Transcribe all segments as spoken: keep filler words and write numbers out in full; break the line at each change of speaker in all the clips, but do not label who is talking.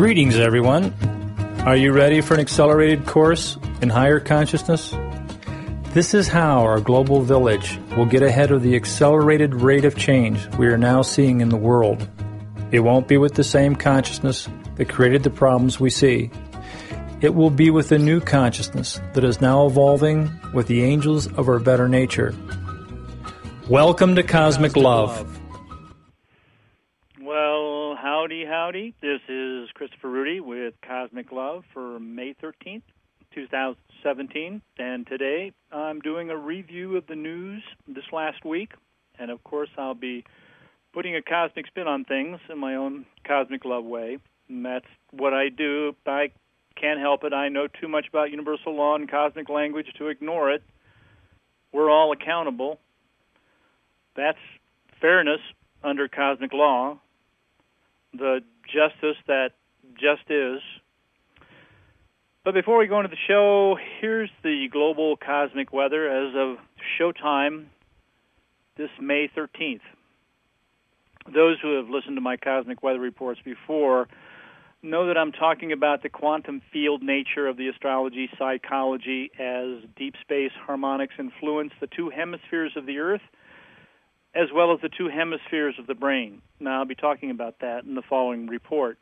Greetings, everyone. Are you ready for an accelerated course in higher consciousness? This is how our global village will get ahead of the accelerated rate of change we are now seeing in the world. It won't be with the same consciousness that created the problems we see. It will be with a new consciousness that is now evolving with the angels of our better nature. Welcome to Cosmic Love.
Well, howdy, howdy. This is Christopher Rudy with Cosmic Love for May thirteenth, two thousand seventeen. And today I'm doing a review of the news this last week. And, of course, I'll be putting a cosmic spin on things in my own Cosmic Love way. And that's what I do. I can't help it. I know too much about universal law and cosmic language to ignore it. We're all accountable. That's fairness under cosmic law, the justice that just is. But before we go into the show, here's the global cosmic weather as of showtime this May thirteenth. Those who have listened to my cosmic weather reports before know that I'm talking about the quantum field nature of the astrology psychology as deep space harmonics influence the two hemispheres of the Earth as well as the two hemispheres of the brain. Now, I'll be talking about that in the following report.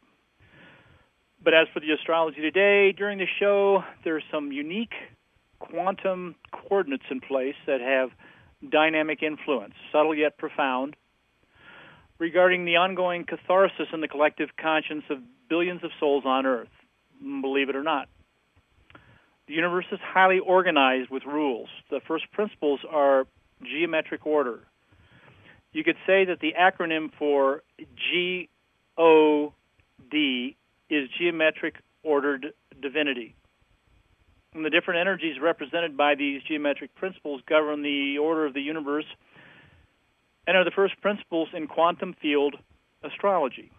But as for the astrology today, during the show, there's some unique quantum coordinates in place that have dynamic influence, subtle yet profound, regarding the ongoing catharsis in the collective conscience of billions of souls on Earth, believe it or not. The universe is highly organized with rules. The first principles are geometric order. You could say that the acronym for G O D is geometric ordered divinity. And the different energies represented by these geometric principles govern the order of the universe and are the first principles in quantum field astrology.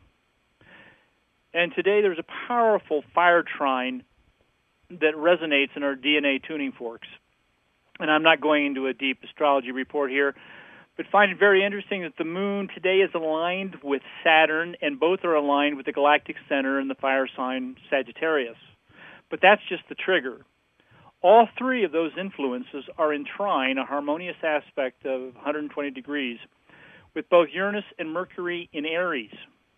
And today there's a powerful fire trine that resonates in our D N A tuning forks. And I'm not going into a deep astrology report here, but find it very interesting that the moon today is aligned with Saturn, and both are aligned with the galactic center in the fire sign Sagittarius. But that's just the trigger. All three of those influences are in trine, a harmonious aspect of one hundred twenty degrees, with both Uranus and Mercury in Aries.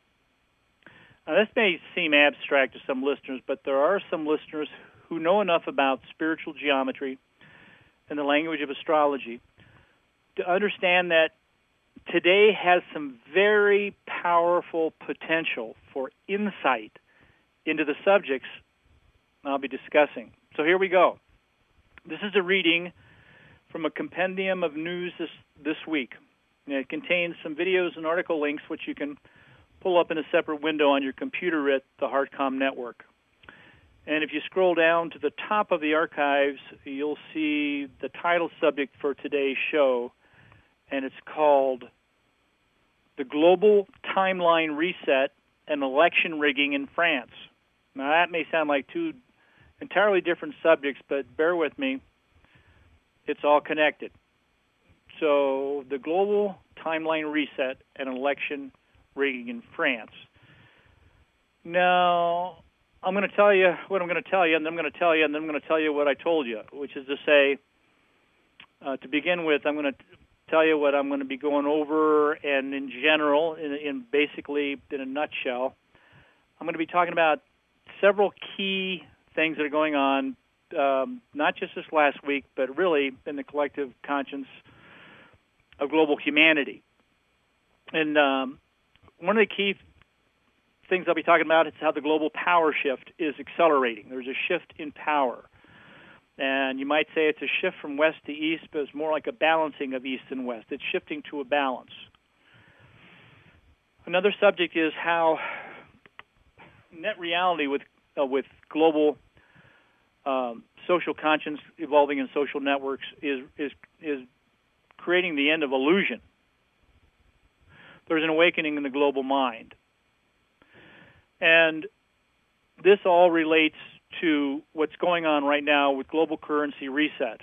Now, this may seem abstract to some listeners, but there are some listeners who know enough about spiritual geometry and the language of astrology to understand that today has some very powerful potential for insight into the subjects I'll be discussing. So here we go. This is a reading from a compendium of news this, this week. And it contains some videos and article links which you can pull up in a separate window on your computer at the HeartCom network. And if you scroll down to the top of the archives, you'll see the title subject for today's show, and it's called The Global Timeline Reset and Election Rigging in France. Now, that may sound like two entirely different subjects, but bear with me. It's all connected. So, the Global Timeline Reset and Election Rigging in France. Now, I'm going to tell you what I'm going to tell you, and then I'm going to tell you, and then I'm going to tell you what I told you, which is to say, uh, to begin with, I'm going to tell you what I'm going to be going over, and in general, in, in basically in a nutshell, I'm going to be talking about several key things that are going on, um, not just this last week, but really in the collective conscience of global humanity. And um, one of the key things I'll be talking about is how the global power shift is accelerating. There's a shift in power. And you might say it's a shift from west to east, but it's more like a balancing of east and west. It's shifting to a balance. Another subject is how net reality with uh, with global um, social conscience evolving in social networks is is is creating the end of illusion. There's an awakening in the global mind. And this all relates to what's going on right now with global currency reset.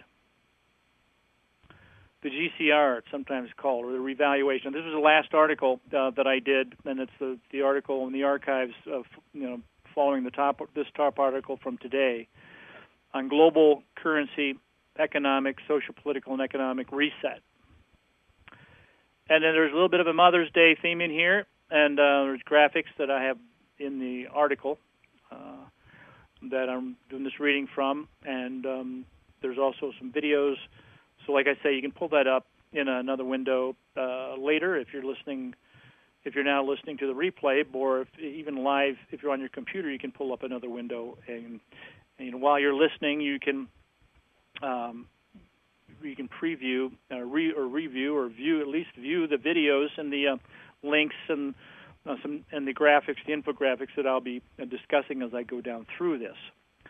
The G C R, it's sometimes called, or the revaluation. This was the last article uh, that I did, and it's the, the article in the archives of, you know, following the top this top article from today on global currency, economic, social, political, and economic reset. And then there's a little bit of a Mother's Day theme in here, and uh, there's graphics that I have in the article uh, that I'm doing this reading from, and um, there's also some videos. So like I say, you can pull that up in another window uh, later if you're listening, if you're now listening to the replay, or if, even live, if you're on your computer, you can pull up another window, and, and you know, while you're listening, you can um, you can preview uh, re, or review or view, at least view the videos and the uh, links and uh, some and the graphics, the infographics that I'll be uh, discussing as I go down through this.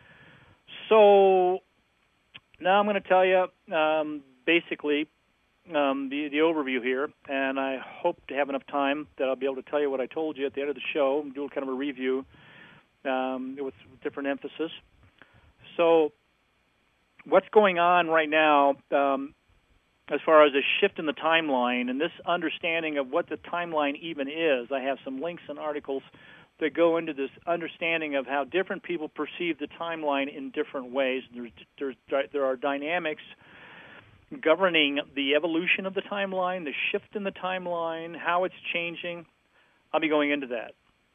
So now I'm going to tell you um, basically um, the, the overview here, and I hope to have enough time that I'll be able to tell you what I told you at the end of the show and do kind of a review um, with different emphasis. So what's going on right now um, as far as a shift in the timeline and this understanding of what the timeline even is? I have some links and articles that go into this understanding of how different people perceive the timeline in different ways. There's, there's, there are dynamics governing the evolution of the timeline, the shift in the timeline, how it's changing. I'll be going into that.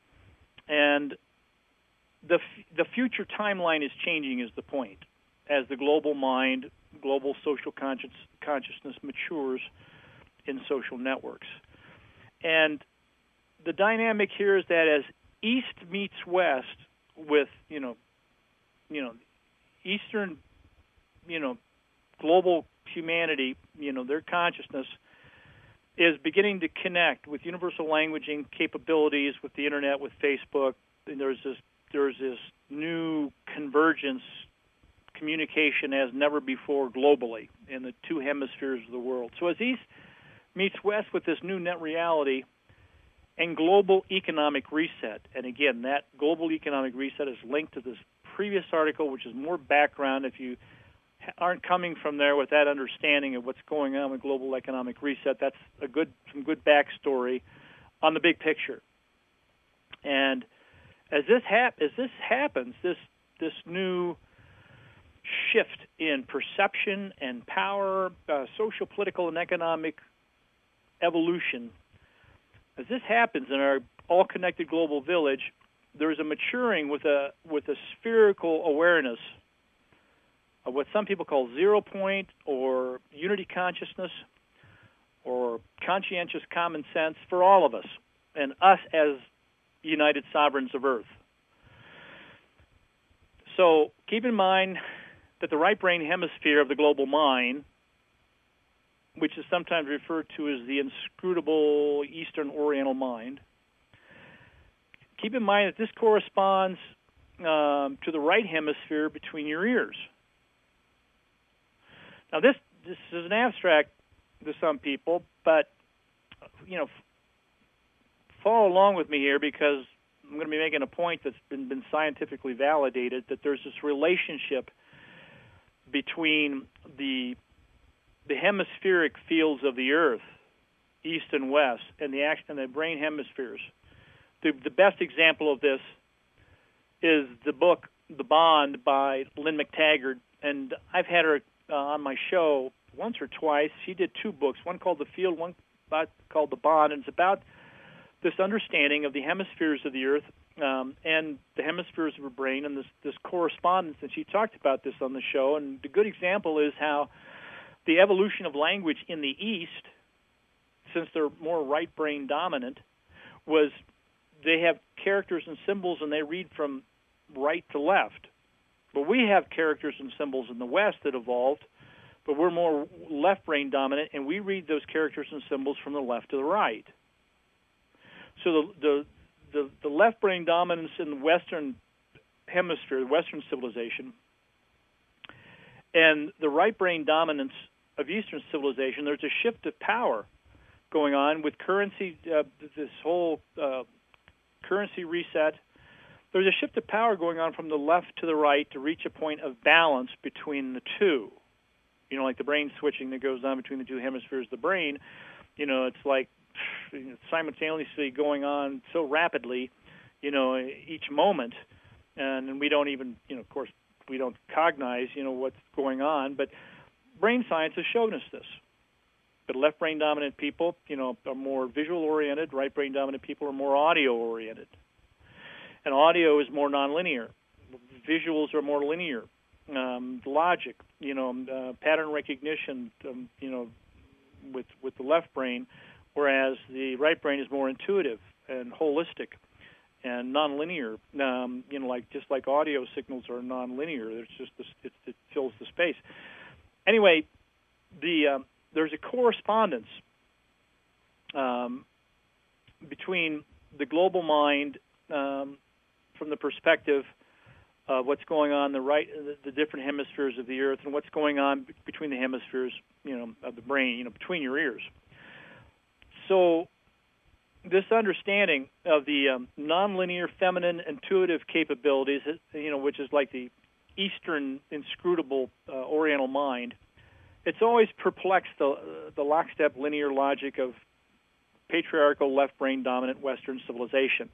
And the the future timeline is changing is the point. As the global mind, global social conscious, consciousness matures in social networks. And the dynamic here is that as East meets West with, you know, you know, Eastern, you know, global humanity, you know, their consciousness is beginning to connect with universal languaging capabilities, with the internet, with Facebook. And there's this there's this new convergence communication as never before globally in the two hemispheres of the world. So as East meets West with this new net reality and global economic reset, and again, that global economic reset is linked to this previous article, which is more background. If you aren't coming from there with that understanding of what's going on with global economic reset, that's a good some good backstory on the big picture. And as this hap- as this happens, this this new shift in perception and power, uh, social, political, and economic evolution, as this happens in our all-connected global village, there is a maturing with a with a spherical awareness of what some people call zero point or unity consciousness or conscientious common sense for all of us and us as united sovereigns of Earth. So keep in mind that the right brain hemisphere of the global mind, which is sometimes referred to as the inscrutable Eastern Oriental mind, keep in mind that this corresponds um, to the right hemisphere between your ears. Now, this this is an abstract to some people, but, you know, follow along with me here because I'm going to be making a point that's been, been scientifically validated, that there's this relationship between the the hemispheric fields of the Earth, East and West, and the action and the brain hemispheres. The, the best example of this is the book The Bond by Lynn McTaggart, and I've had her uh, on my show once or twice. She did two books, one called The Field, one about, called The Bond, and it's about this understanding of the hemispheres of the Earth um, and the hemispheres of her brain and this, this correspondence, and she talked about this on the show, and the good example is how the evolution of language in the East, since they're more right brain dominant, was they have characters and symbols and they read from right to left. But we have characters and symbols in the West that evolved, but we're more left brain dominant and we read those characters and symbols from the left to the right. So the the, the, the left brain dominance in the Western hemisphere, the Western civilization, and the right brain dominance of Eastern civilization, there's a shift of power going on with currency, uh, this whole uh, currency reset. There's a shift of power going on from the left to the right to reach a point of balance between the two. You know, like the brain switching that goes on between the two hemispheres of the brain. You know, it's like simultaneously going on so rapidly, you know, each moment and, and we don't even, you know, of course, we don't cognize, you know, what's going on, but brain science has shown us this. But left brain dominant people, you know, are more visual oriented. Right brain dominant people are more audio oriented. And audio is more nonlinear. Visuals are more linear. Um, logic, you know, uh, pattern recognition, um, you know, with with the left brain, whereas the right brain is more intuitive and holistic and nonlinear. Um, you know, like just like audio signals are nonlinear. It's just the, it, it fills the space. Anyway, the um, there's a correspondence um, between the global mind um, from the perspective of what's going on in the right, the, the different hemispheres of the earth, and what's going on b- between the hemispheres, you know, of the brain, you know, between your ears. So this understanding of the um, nonlinear feminine intuitive capabilities, you know, which is like the Eastern inscrutable uh, Oriental mind, it's always perplexed the, uh, the lockstep linear logic of patriarchal left brain dominant Western civilization.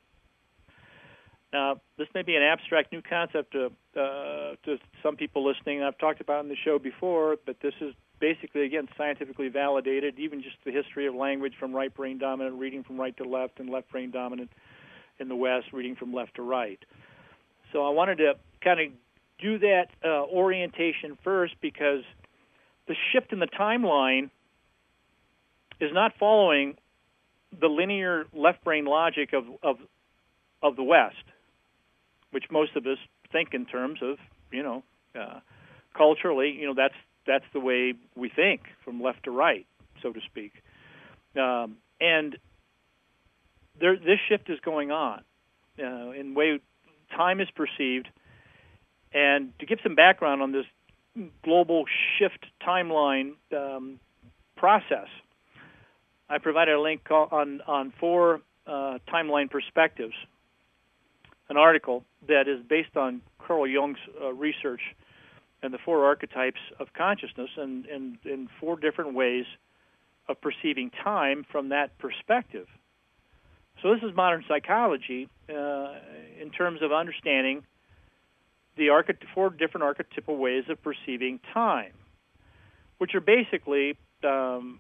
Now, this may be an abstract new concept to, uh, to some people listening. I've talked about it in the show before, but this is basically, again, scientifically validated, even just the history of language from right brain dominant, reading from right to left, and left brain dominant in the West, reading from left to right. So I wanted to kind of do that uh, orientation first, because the shift in the timeline is not following the linear left brain logic of, of, of the West, which most of us think in terms of, you know, uh, culturally, you know, that's that's the way we think, from left to right, so to speak. Um, and there, this shift is going on uh, in the way time is perceived. And to give some background on this global shift timeline um, process, I provided a link on, on four uh, timeline perspectives, an article that is based on Carl Jung's uh, research and the four archetypes of consciousness, and, and, and four different ways of perceiving time from that perspective. So this is modern psychology uh, in terms of understanding the archety- four different archetypal ways of perceiving time, which are basically um,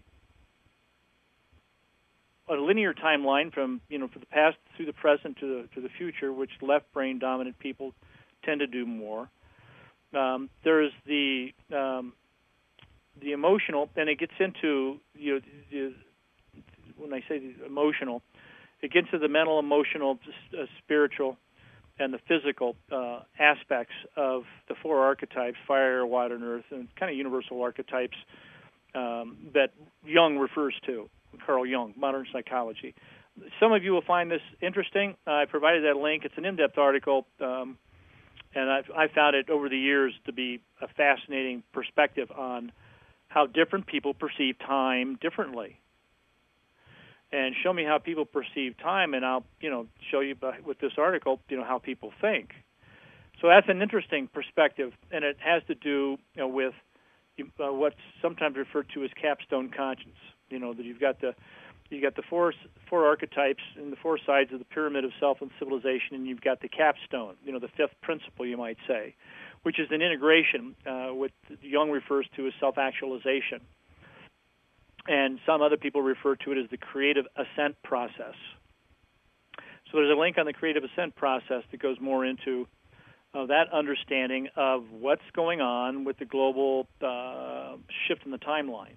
a linear timeline from, you know, from the past through the present to the, to the future, which left brain dominant people tend to do more. Um, there's the um, the emotional, and it gets into, you know, the, when I say the emotional, it gets into the mental, emotional, uh, spiritual, and the physical uh, aspects of the four archetypes: fire, air, water, and earth, and kind of universal archetypes um, that Jung refers to, Carl Jung, modern psychology. Some of you will find this interesting. I provided that link. It's an in-depth article. Um, And I've, I found it over the years to be a fascinating perspective on how different people perceive time differently. And show me how people perceive time, and I'll, you know, show you by, with this article, you know, how people think. So that's an interesting perspective, and it has to do, you know, with uh, what's sometimes referred to as capstone conscience. You know, that you've got the You got the four four archetypes and the four sides of the pyramid of self and civilization, and you've got the capstone, you know, the fifth principle, you might say, which is an integration, uh, what Jung refers to as self-actualization. And some other people refer to it as the creative ascent process. So there's a link on the creative ascent process that goes more into uh, that understanding of what's going on with the global uh, shift in the timeline.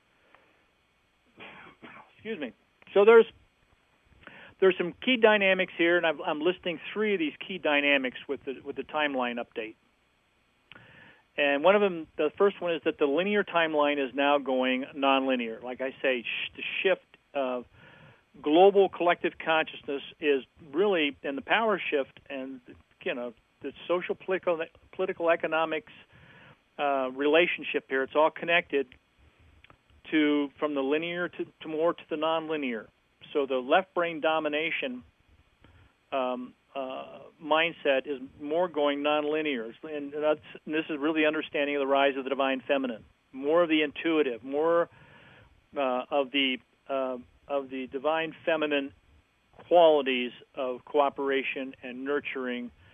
Excuse me. So there's there's some key dynamics here, and I've, I'm listing three of these key dynamics with the with the timeline update. And one of them, the first one, is that the linear timeline is now going nonlinear. Like I say, sh- the shift of global collective consciousness is really, and the power shift, and you know, the social, political, political economics uh, relationship here. It's all connected to from the linear to, to more to the nonlinear. So the left brain domination um, uh, mindset is more going nonlinear, and, that's, and this is really understanding of the rise of the divine feminine, more of the intuitive, more uh, of the uh, of the divine feminine qualities of cooperation and nurturing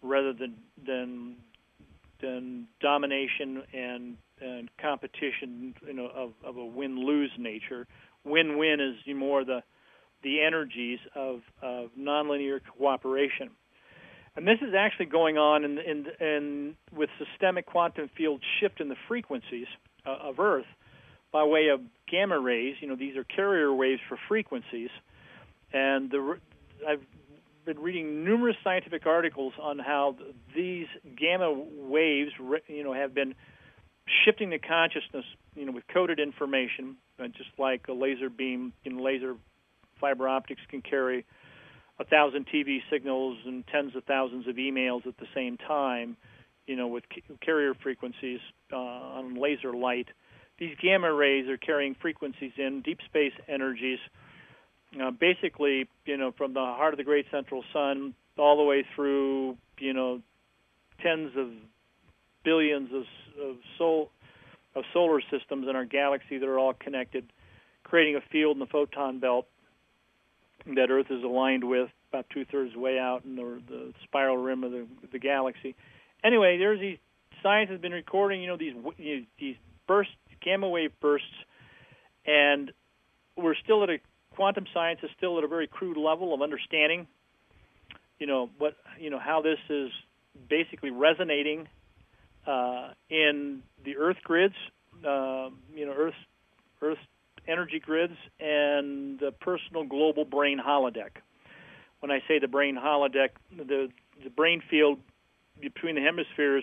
rather than than than domination and and competition, you know, of, of a win-lose nature. Win-win is more the the energies of, of nonlinear cooperation. And this is actually going on in, in, in with systemic quantum field shift in the frequencies uh, of Earth by way of gamma rays. You know, these are carrier waves for frequencies. And the, I've been reading numerous scientific articles on how these gamma waves, you know, have been shifting the consciousness, you know, with coded information, uh, just like a laser beam, you know, laser fiber optics can carry a thousand T V signals and tens of thousands of emails at the same time, you know, with c- carrier frequencies uh, on laser light. These gamma rays are carrying frequencies in deep space energies, uh, basically, you know, from the heart of the great central sun all the way through, you know, tens of billions of, of, sol- of solar systems in our galaxy that are all connected, creating a field in the photon belt that Earth is aligned with, about two-thirds way out in the, the spiral rim of the, the galaxy. Anyway, there's these science has been recording, you know, these you know, these bursts, gamma wave bursts, and we're still at a quantum science is still at a very crude level of understanding, you know, what you know how this is basically resonating uh, in the Earth grids, uh, you know, Earth Earth. energy grids, and the personal global brain holodeck. When I say the brain holodeck, the the brain field between the hemispheres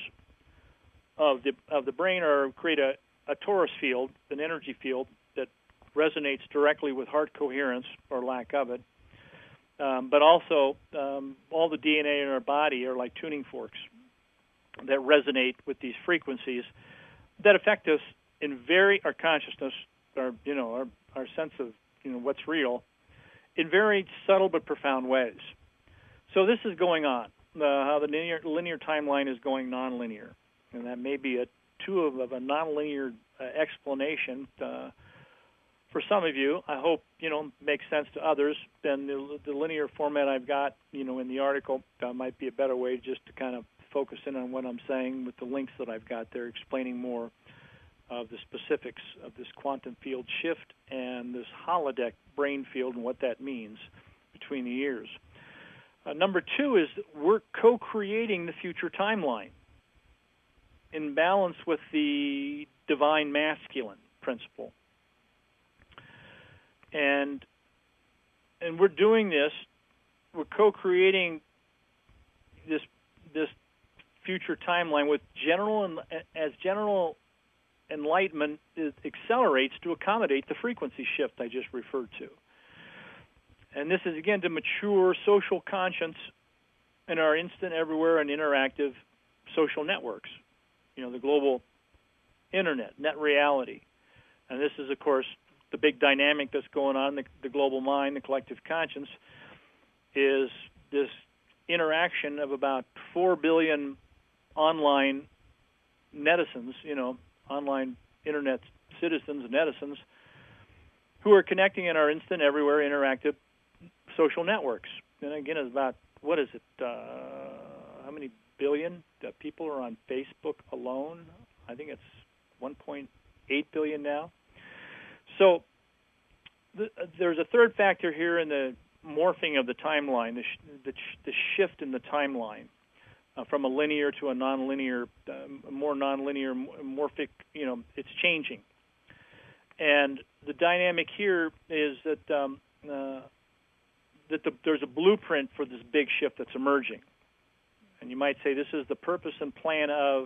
of the of the brain are create a, a torus field, an energy field that resonates directly with heart coherence or lack of it. Um, but also, um, all the D N A in our body are like tuning forks that resonate with these frequencies that affect us in very our consciousness. Our, you know, our, our sense of, you know, what's real in very subtle but profound ways. So this is going on, uh, how the linear, linear timeline is going nonlinear. And that may be a two of, of a nonlinear uh, explanation uh, for some of you. I hope, you know, makes sense to others. Then the, the linear format I've got, you know, in the article uh, might be a better way just to kind of focus in on what I'm saying with the links that I've got there explaining more of the specifics of this quantum field shift and this holodeck brain field and what that means between the years. Uh, number two is we're co-creating the future timeline in balance with the divine masculine principle. And and we're doing this, we're co-creating this this future timeline with general and as general enlightenment is, accelerates to accommodate the frequency shift I just referred to. And this is, again, to mature social conscience in our instant, everywhere, and interactive social networks, you know, the global internet, net reality. And this is, of course, the big dynamic that's going on, the, the global mind, the collective conscience, is this interaction of about four billion online netizens, you know, online internet citizens and netizens who are connecting in our instant, everywhere, interactive social networks. And again, it's about, what is it, uh, how many billion uh, people are on Facebook alone? I think it's one point eight billion now. So the, uh, there's a third factor here in the morphing of the timeline, the, sh- the, sh- the shift in the timeline. Uh, from a linear to a nonlinear, uh, more nonlinear, morphic, you know, it's changing. And the dynamic here is that um, uh, that the, there's a blueprint for this big shift that's emerging. And you might say this is the purpose and plan of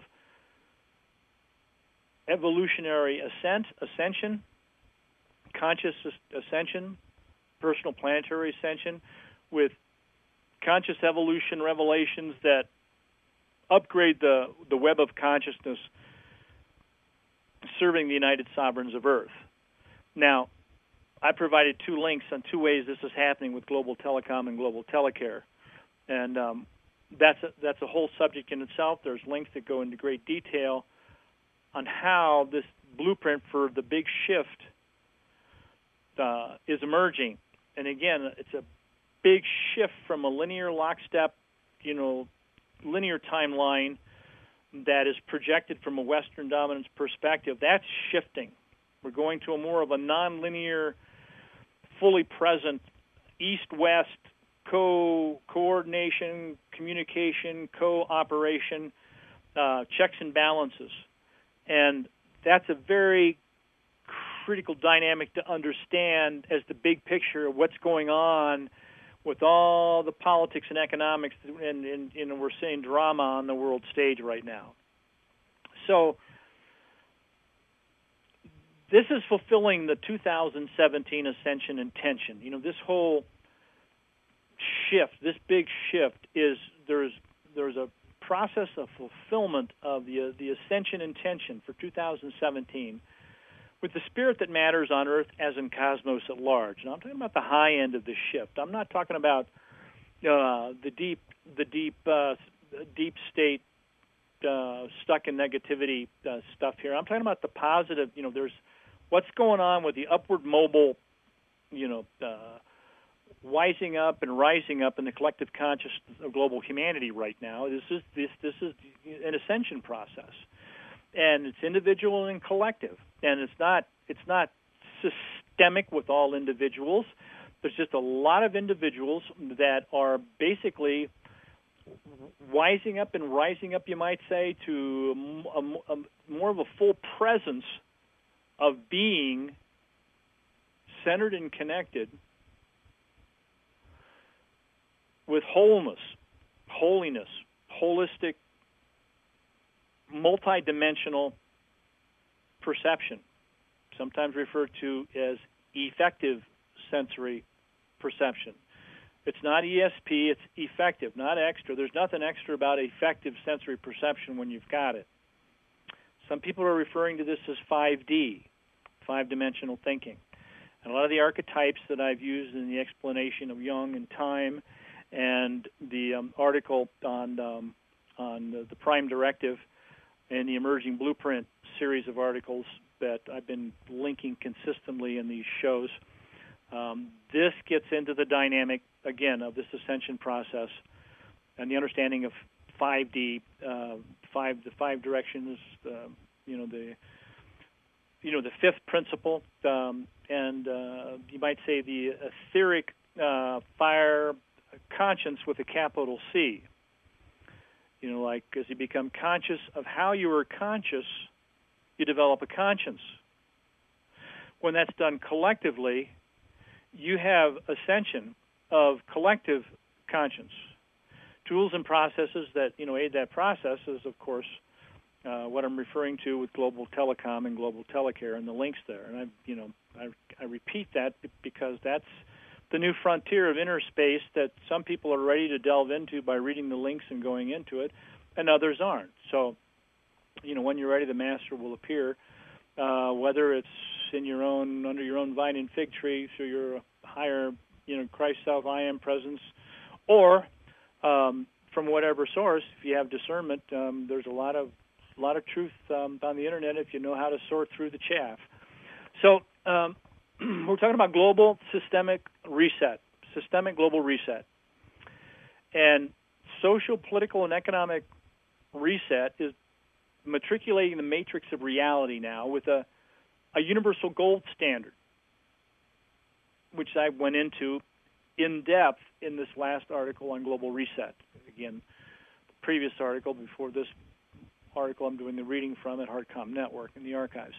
evolutionary ascent, ascension, conscious ascension, personal planetary ascension, with conscious evolution revelations that upgrade the, the web of consciousness serving the United Sovereigns of Earth. Now, I provided two links on two ways this is happening with Global Telecom and Global Telecare. And um, that's, a, that's a whole subject in itself. There's links that go into great detail on how this blueprint for the big shift uh, is emerging. And again, it's a big shift from a linear lockstep, you know, linear timeline that is projected from a Western dominance perspective, that's shifting. We're going to a more of a nonlinear, fully present east-west co-coordination, communication, cooperation, uh, checks and balances. And that's a very critical dynamic to understand as the big picture of what's going on with all the politics and economics, and, and, and we're seeing drama on the world stage right now. So this is fulfilling the two thousand seventeen Ascension intention. You know, this whole shift, this big shift, is there's there's a process of fulfillment of the uh, the Ascension intention for two thousand seventeen with the spirit that matters on Earth as in cosmos at large. Now, I'm talking about the high end of the shift. I'm not talking about uh, the deep the deep uh, deep state uh, stuck in negativity uh, stuff here. I'm talking about the positive. You know, there's what's going on with the upward mobile, you know, uh, wising up and rising up in the collective consciousness of global humanity right now. This is this this is an ascension process, and it's individual and collective, and it's not it's not systemic with all individuals. There's just a lot of individuals that are basically wising up and rising up, you might say, to a, a, a more of a full presence of being centered and connected with wholeness, holiness, holistic, multidimensional perception, sometimes referred to as effective sensory perception. It's not E S P, it's effective, not extra. There's nothing extra about effective sensory perception when you've got it. Some people are referring to this as five D, five-dimensional thinking. And a lot of the archetypes that I've used in the explanation of Jung and time and the um, article on um, on the, the Prime Directive and the Emerging Blueprint series of articles that I've been linking consistently in these shows, um, this gets into the dynamic, again, of this ascension process and the understanding of five D, uh, five the five directions, uh, you know, the you know the fifth principle, um, and uh, you might say the etheric uh, fire conscience with a capital C. You know, like as you become conscious of how you are conscious, you develop a conscience. When that's done collectively, you have ascension of collective conscience. Tools and processes that, you know, aid that process is, of course, uh, what I'm referring to with global telecom and global telecare and the links there. And I, you know, I, I repeat that because that's the new frontier of inner space that some people are ready to delve into by reading the links and going into it, and others aren't. So, you know, when you're ready, the master will appear, uh, whether it's in your own, under your own vine and fig tree, through your higher, you know, Christ self, I am presence, or um, from whatever source. If you have discernment, um, there's a lot of a lot of truth um, on the internet if you know how to sort through the chaff. So um, we're talking about global systemic reset, systemic global reset, and social, political, and economic reset is matriculating the matrix of reality now with a, a universal gold standard, which I went into in depth in this last article on global reset. Again, the previous article before this article I'm doing the reading from at HeartCom Network in the archives.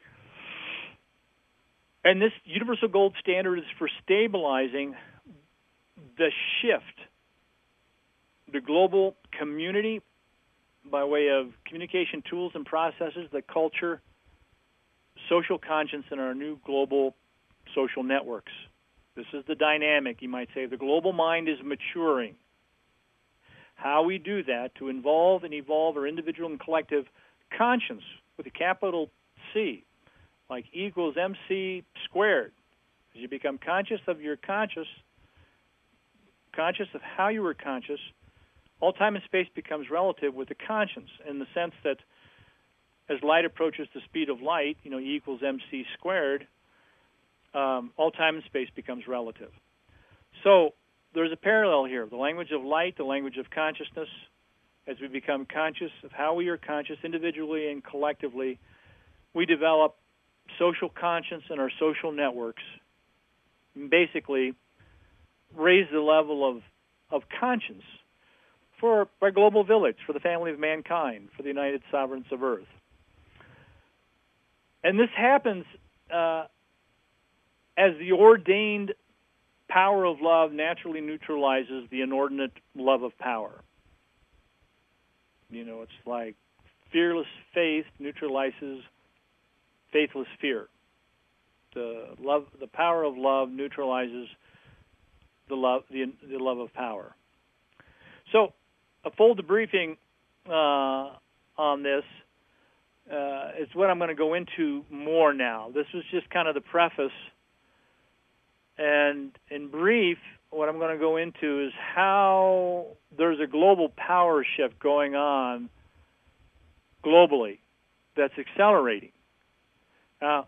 And this universal gold standard is for stabilizing the shift, the global community by way of communication tools and processes, the culture, social conscience in our new global social networks. This is the dynamic, you might say. The global mind is maturing. How we do that to involve and evolve our individual and collective conscience with a capital C, like E equals M C squared. As you become conscious of your conscious, conscious of how you were conscious, all time and space becomes relative with the conscience in the sense that as light approaches the speed of light, you know, E equals M C squared, um, all time and space becomes relative. So there's a parallel here. The language of light, the language of consciousness, as we become conscious of how we are conscious individually and collectively, we develop social conscience in our social networks, and basically raise the level of, of conscience for our global village, for the family of mankind, for the United Sovereigns of Earth. And this happens uh, as the ordained power of love naturally neutralizes the inordinate love of power. You know, it's like fearless faith neutralizes faithless fear. The love, the power of love neutralizes the love, the, the love of power. So, a full debriefing uh, on this uh, is what I'm going to go into more now. This was just kind of the preface, and in brief, what I'm going to go into is how there's a global power shift going on globally that's accelerating. Now,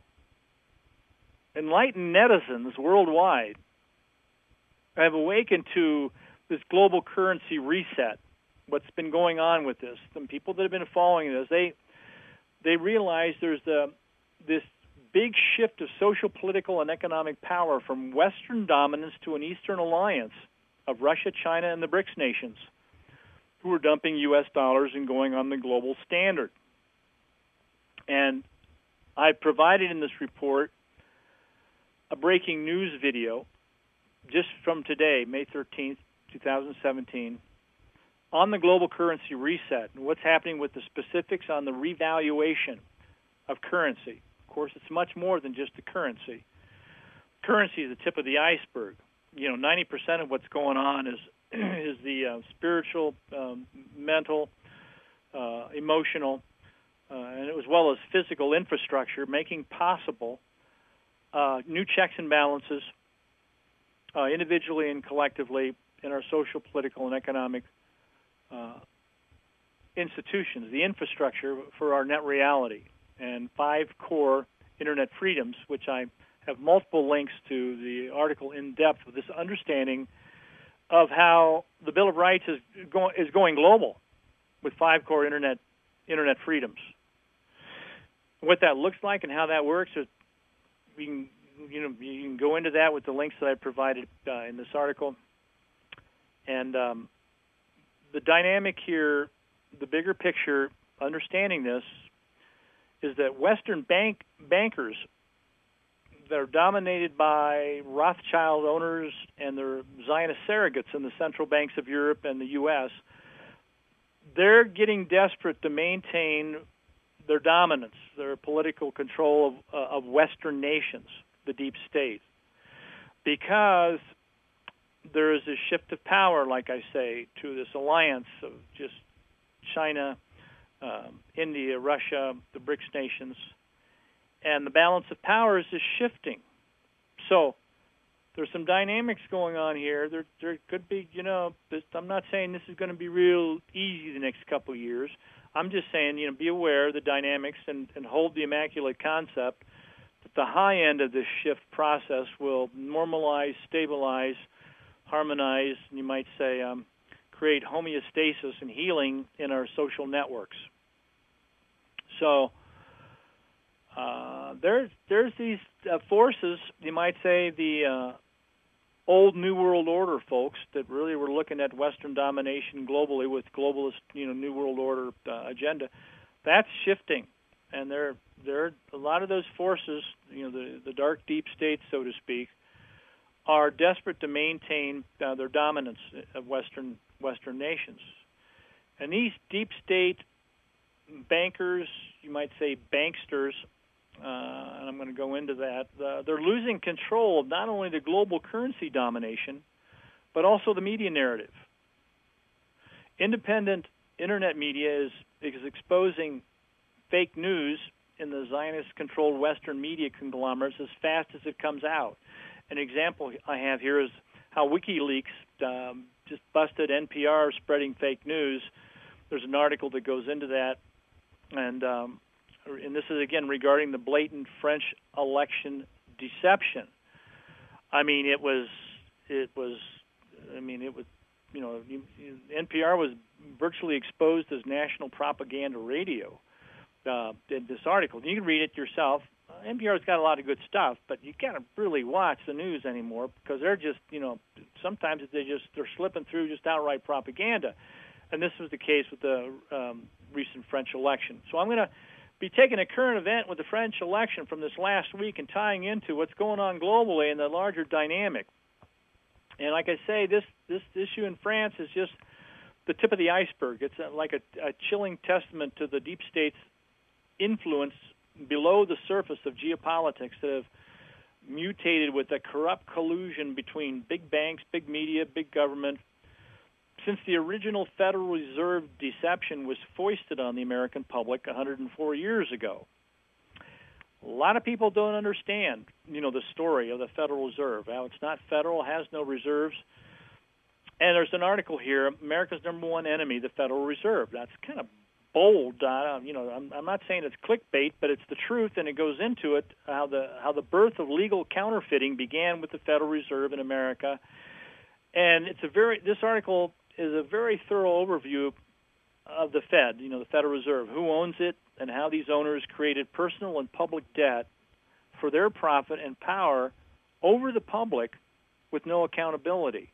enlightened netizens worldwide have awakened to this global currency reset. What's been going on with this? Some people that have been following this, they they realize there's the this big shift of social, political, and economic power from Western dominance to an Eastern alliance of Russia, China, and the BRICS nations, who are dumping U S dollars and going on the global standard. And I provided in this report a breaking news video just from today, May thirteenth, twenty seventeen, on the global currency reset and what's happening with the specifics on the revaluation of currency. Of course, it's much more than just the currency. Currency is the tip of the iceberg. You know, ninety percent of what's going on is is the uh, spiritual, um, mental, uh, emotional, uh, and as well as physical infrastructure, making possible uh, new checks and balances, uh, individually and collectively, in our social, political, and economic uh, institutions, the infrastructure for our net reality, and five core internet freedoms, which I have multiple links to the article in depth with this understanding of how the Bill of Rights is going is going global with five core internet internet freedoms. What that looks like and how that works, is we can you know you can go into that with the links that I provided uh, in this article. And um, the dynamic here, the bigger picture, understanding this, is that Western bank bankers that are dominated by Rothschild owners and their Zionist surrogates in the central banks of Europe and the U S, they're getting desperate to maintain their dominance, their political control of, uh, of Western nations, the deep state, because there is a shift of power, like I say, to this alliance of just China, um, India, Russia, the BRICS nations, and the balance of powers is shifting. So there's some dynamics going on here. There, there could be, you know, this, I'm not saying this is going to be real easy the next couple of years. I'm just saying, you know, be aware of the dynamics and, and hold the immaculate concept that the high end of this shift process will normalize, stabilize, harmonize, and you might say um, create homeostasis and healing in our social networks. So uh, there's there's these uh, forces, you might say the uh, old New World Order folks that really were looking at Western domination globally with globalist, you know, New World Order uh, agenda. That's shifting, and there there a lot of those forces, you know, the the dark deep state, so to speak, are desperate to maintain uh, their dominance of Western Western nations. And these deep state bankers, you might say banksters, uh, and I'm going to go into that, uh, they're losing control of not only the global currency domination, but also the media narrative. Independent internet media is, is exposing fake news in the Zionist-controlled Western media conglomerates as fast as it comes out. An example I have here is how WikiLeaks um, just busted N P R spreading fake news. There's an article that goes into that, and um, and this is again regarding the blatant French election deception. I mean, it was it was I mean it was you know, you, you, N P R was virtually exposed as national propaganda radio. Uh, in this article, you can read it yourself. Uh, N P R's got a lot of good stuff, but you can't really watch the news anymore because they're just, you know, sometimes they just they're slipping through just outright propaganda, and this was the case with the um, recent French election. So I'm going to be taking a current event with the French election from this last week and tying into what's going on globally in the larger dynamic. And like I say, this this issue in France is just the tip of the iceberg. It's a, like a, a chilling testament to the deep state's influence below the surface of geopolitics that have mutated with a corrupt collusion between big banks, big media, big government. Since the original Federal Reserve deception was foisted on the American public one hundred four years ago. A lot of people don't understand, you know, the story of the Federal Reserve, how it's not federal, has no reserves. And there's an article here, America's number one enemy, the Federal Reserve. That's kind of bold. Uh, you know, I'm, I'm not saying it's clickbait, but it's the truth, and it goes into it how the how the birth of legal counterfeiting began with the Federal Reserve in America. And it's a very this article is a very thorough overview of the Fed, you know, the Federal Reserve, who owns it, and how these owners created personal and public debt for their profit and power over the public with no accountability.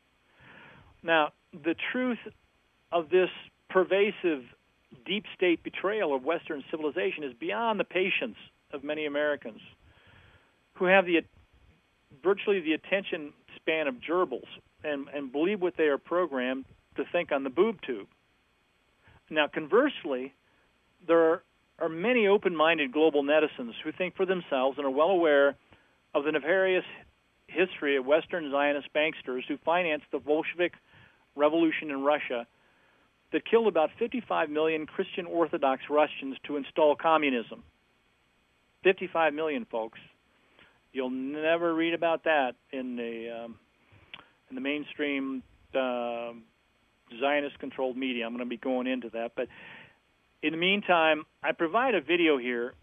Now, the truth of this pervasive deep state betrayal of Western civilization is beyond the patience of many Americans who have the virtually the attention span of gerbils and, and believe what they are programmed to think on the boob tube. Now, conversely, there are, are many open-minded global netizens who think for themselves and are well aware of the nefarious history of Western Zionist banksters who financed the Bolshevik Revolution in Russia that killed about fifty-five million Christian Orthodox Russians to install communism. fifty-five million, folks. You'll never read about that in the um, in the mainstream uh, Zionist-controlled media. I'm going to be going into that. But in the meantime, I provide a video here,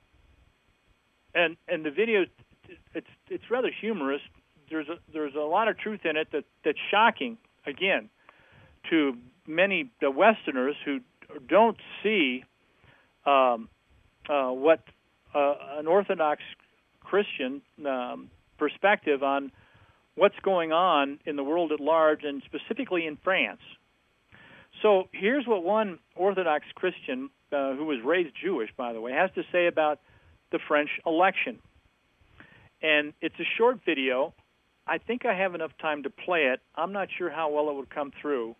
and and the video it's it's rather humorous. There's a, there's a lot of truth in it that that's shocking. Again, to many the Westerners who don't see um, uh, what uh, an Orthodox Christian um, perspective on what's going on in the world at large, and specifically in France. So here's what one Orthodox Christian, uh, who was raised Jewish, by the way, has to say about the French election. And it's a short video. I think I have enough time to play it. I'm not sure how well it would come through.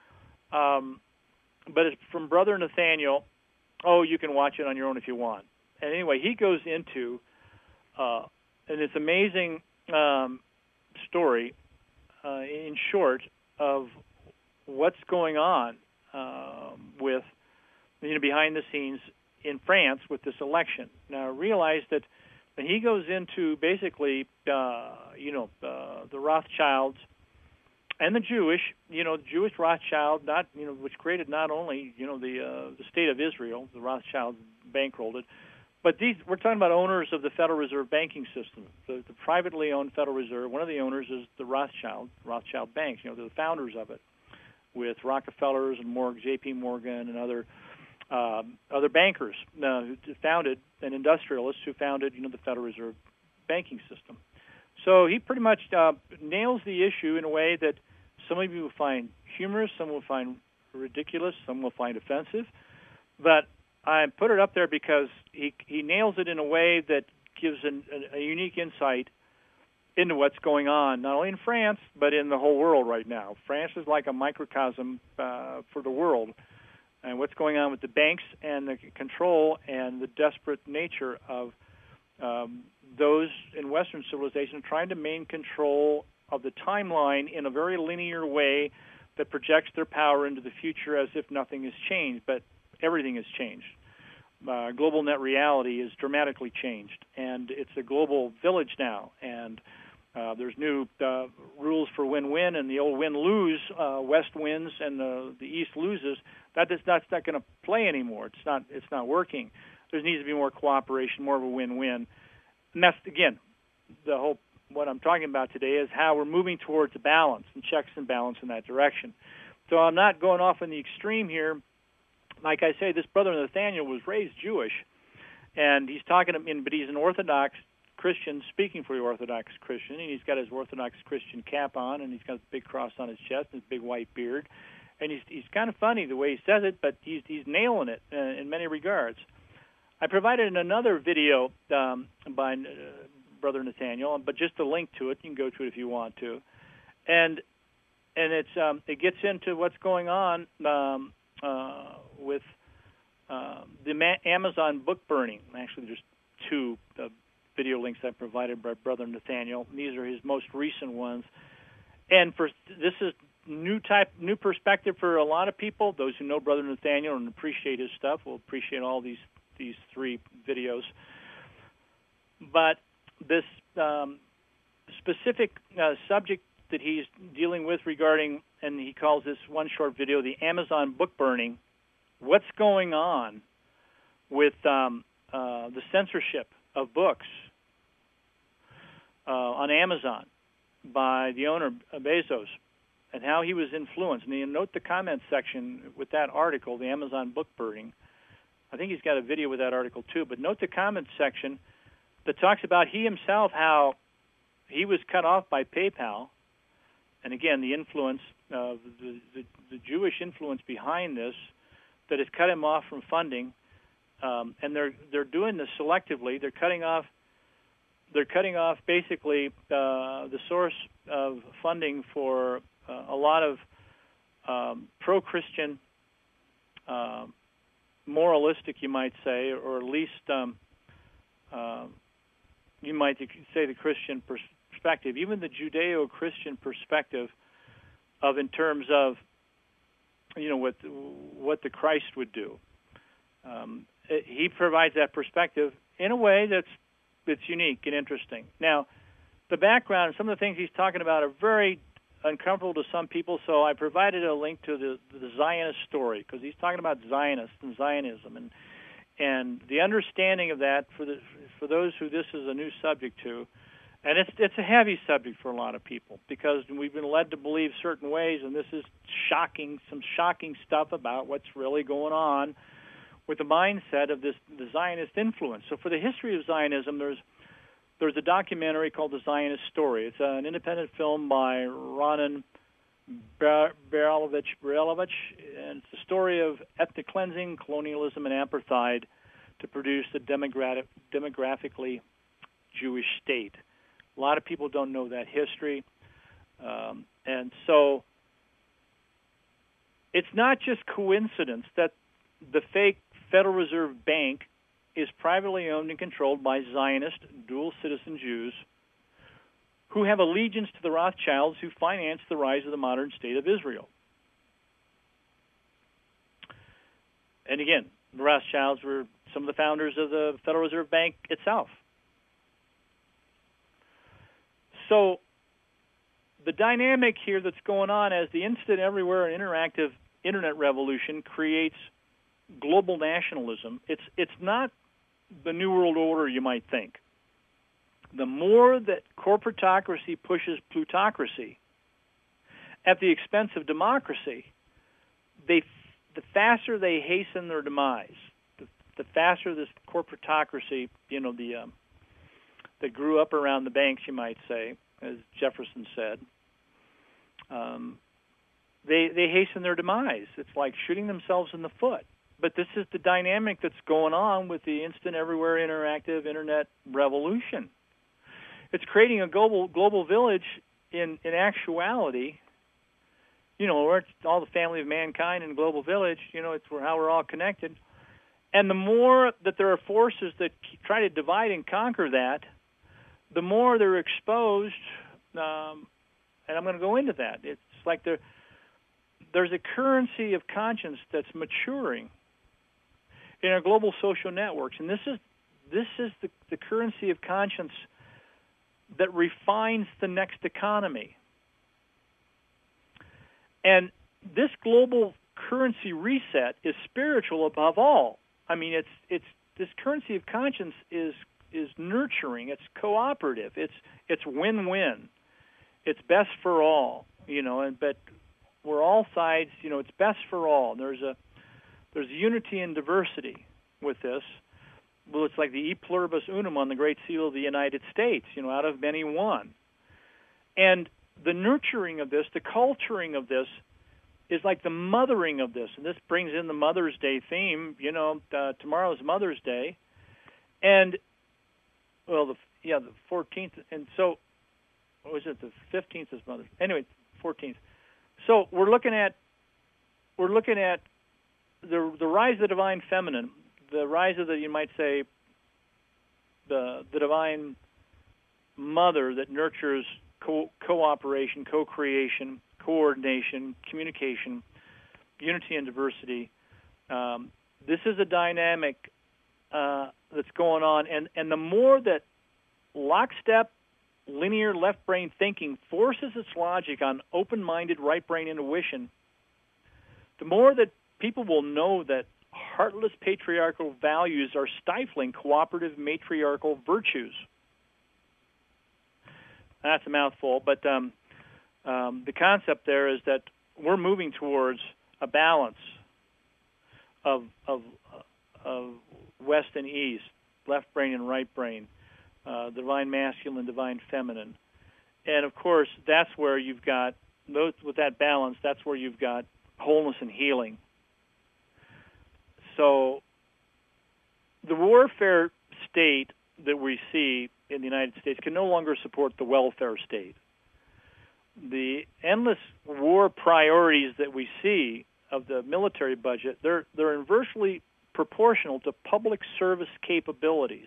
Um, but it's from Brother Nathaniel. Oh, you can watch it on your own if you want. And anyway, he goes into uh, and this amazing um, story, uh, in short, of what's going on uh, with, you know, behind the scenes in France with this election. Now, realize that when he goes into basically, uh, you know, uh, the Rothschilds and the Jewish, you know, the Jewish Rothschild, not, you know, which created not only, you know, the uh, the state of Israel, the Rothschilds bankrolled it, but these we're talking about owners of the Federal Reserve banking system, the, the privately owned Federal Reserve. One of the owners is the Rothschild, Rothschild banks. You know, they're the founders of it, with Rockefellers and Morgan, J P Morgan, and other uh, other bankers uh, who founded, and industrialists who founded, you know, the Federal Reserve banking system. So he pretty much uh, nails the issue in a way that some of you will find humorous, some will find ridiculous, some will find offensive. But I put it up there because he he nails it in a way that gives an, a, a unique insight into what's going on, not only in France, but in the whole world right now. France is like a microcosm uh, for the world, and what's going on with the banks and the control and the desperate nature of um, those in Western civilization trying to maintain control of the timeline in a very linear way that projects their power into the future as if nothing has changed, but everything has changed. Uh, global net reality is dramatically changed, and it's a global village now, and uh, there's new uh, rules for win-win, and the old win-lose, uh, West wins and the, the East loses. That is that's not going to play anymore. It's not it's not working. There needs to be more cooperation, more of a win-win. And that's, again, the whole what I'm talking about today is how we're moving towards a balance and checks and balance in that direction. So I'm not going off in the extreme here. Like I say, this brother Nathaniel was raised Jewish, and he's talking, in, but he's an Orthodox Christian speaking for the Orthodox Christian, and he's got his Orthodox Christian cap on, and he's got a big cross on his chest and his big white beard. And he's he's kind of funny the way he says it, but he's he's nailing it uh, in many regards. I provided another video um, by uh, Brother Nathaniel, but just a link to it. You can go to it if you want to, and and it's um, it gets into what's going on um, uh, with uh, the Ma- Amazon book burning. Actually, there's two uh, video links I provided by Brother Nathaniel. These are his most recent ones, and for this is. New type, new perspective for a lot of people. Those who know Brother Nathaniel and appreciate his stuff will appreciate all these these three videos. But this um, specific uh, subject that he's dealing with regarding, and he calls this one short video, the Amazon book burning. What's going on with um, uh, the censorship of books uh, on Amazon by the owner, Bezos, and how he was influenced. And you note the comments section with that article, the Amazon book burning. I think he's got a video with that article too, but note the comments section that talks about he himself, how he was cut off by PayPal. And again, the influence, uh, the, the, the Jewish influence behind this, that has cut him off from funding. Um, and they're they're doing this selectively. They're cutting off they're cutting off basically uh, the source of funding for Uh, a lot of um, pro-Christian, uh, moralistic, you might say, or at least um, uh, you might say the Christian perspective, even the Judeo-Christian perspective of in terms of, you know, what what the Christ would do. Um, it, he provides that perspective in a way that's that's unique and interesting. Now, the background, some of the things he's talking about are very uncomfortable to some people, so I provided a link to the, the Zionist story, because he's talking about Zionists and Zionism, and and the understanding of that for the for those who this is a new subject to, and it's it's a heavy subject for a lot of people, because we've been led to believe certain ways, and this is shocking, some shocking stuff about what's really going on with the mindset of this the Zionist influence. So for the history of Zionism, there's There's a documentary called The Zionist Story. It's an independent film by Ronen Berelovich, Berelovich, and it's the story of ethnic cleansing, colonialism, and apartheid to produce a demographic, demographically Jewish state. A lot of people don't know that history. Um, and so it's not just coincidence that the fake Federal Reserve Bank is privately owned and controlled by Zionist dual-citizen Jews who have allegiance to the Rothschilds, who financed the rise of the modern state of Israel. And again, the Rothschilds were some of the founders of the Federal Reserve Bank itself. So the dynamic here that's going on as the instant, everywhere, and interactive Internet revolution creates global nationalism, it's it's not the New World Order you might think. The more that corporatocracy pushes plutocracy at the expense of democracy, they the faster they hasten their demise. The, the faster this corporatocracy, you know, the um, that grew up around the banks, you might say, as Jefferson said, um, they they hasten their demise. It's like shooting themselves in the foot. But this is the dynamic that's going on with the instant, everywhere, interactive Internet revolution. It's creating a global global village in, in actuality. You know, where it's all the family of mankind in a global village. You know, it's where, how we're all connected. And the more that there are forces that try to divide and conquer that, the more they're exposed. Um, and I'm going to go into that. It's like there, there's a currency of conscience that's maturing in our global social networks, and this is this is the, the currency of conscience that refines the next economy. And this global currency reset is spiritual above all. I mean, it's it's this currency of conscience is is nurturing. It's cooperative. It's it's win-win. It's best for all, you know. And but we're all sides, you know. It's best for all. There's a there's unity and diversity with this. Well, it's like the E pluribus unum on the Great Seal of the United States, you know, out of many one. And the nurturing of this, the culturing of this, is like the mothering of this. And this brings in the Mother's Day theme. You know, uh, tomorrow's Mother's Day. And, well, the yeah, the fourteenth. And so, what was it? The fifteenth is Mother's Day. Anyway, fourteenth. So we're looking at, we're looking at the the rise of the divine feminine, the rise of the, you might say, the the divine mother that nurtures co- cooperation, co-creation, coordination, communication, unity and diversity. Um, this is a dynamic uh, that's going on, and, and the more that lockstep, linear left brain thinking forces its logic on open-minded right brain intuition, the more that people will know that heartless patriarchal values are stifling cooperative matriarchal virtues. That's a mouthful, but um, um, the concept there is that we're moving towards a balance of of, of West and East, left brain and right brain, uh, divine masculine, divine feminine, and of course that's where you've got those, with that balance. That's where you've got wholeness and healing. So the warfare state that we see in the United States can no longer support the welfare state. The endless war priorities that we see of the military budget, they're they're inversely proportional to public service capabilities.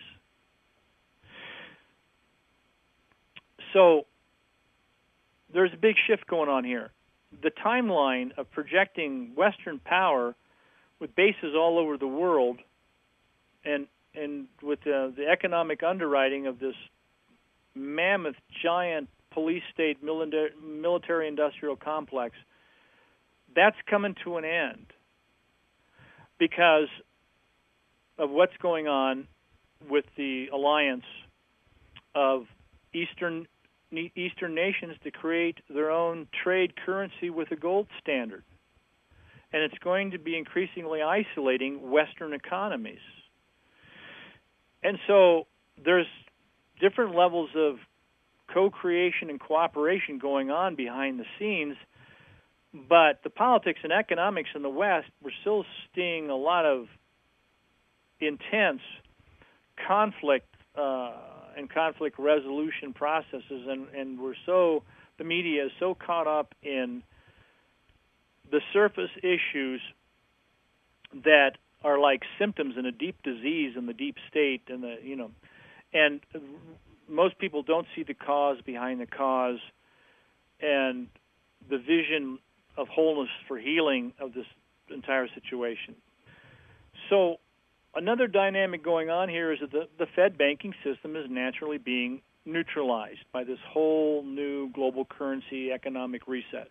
So there's a big shift going on here. The timeline of projecting Western power with bases all over the world, and and with uh, the economic underwriting of this mammoth, giant police state military-industrial complex, that's coming to an end because of what's going on with the alliance of Eastern Eastern nations to create their own trade currency with a gold standard. And it's going to be increasingly isolating Western economies. And so there's different levels of co-creation and cooperation going on behind the scenes, but the politics and economics in the West, we're still seeing a lot of intense conflict uh, and conflict resolution processes, and, and we're so, the media is so caught up in the surface issues that are like symptoms in a deep disease in the deep state, and the you know, and most people don't see the cause behind the cause, and the vision of wholeness for healing of this entire situation. So another dynamic going on here is that the, the Fed banking system is naturally being neutralized by this whole new global currency economic reset.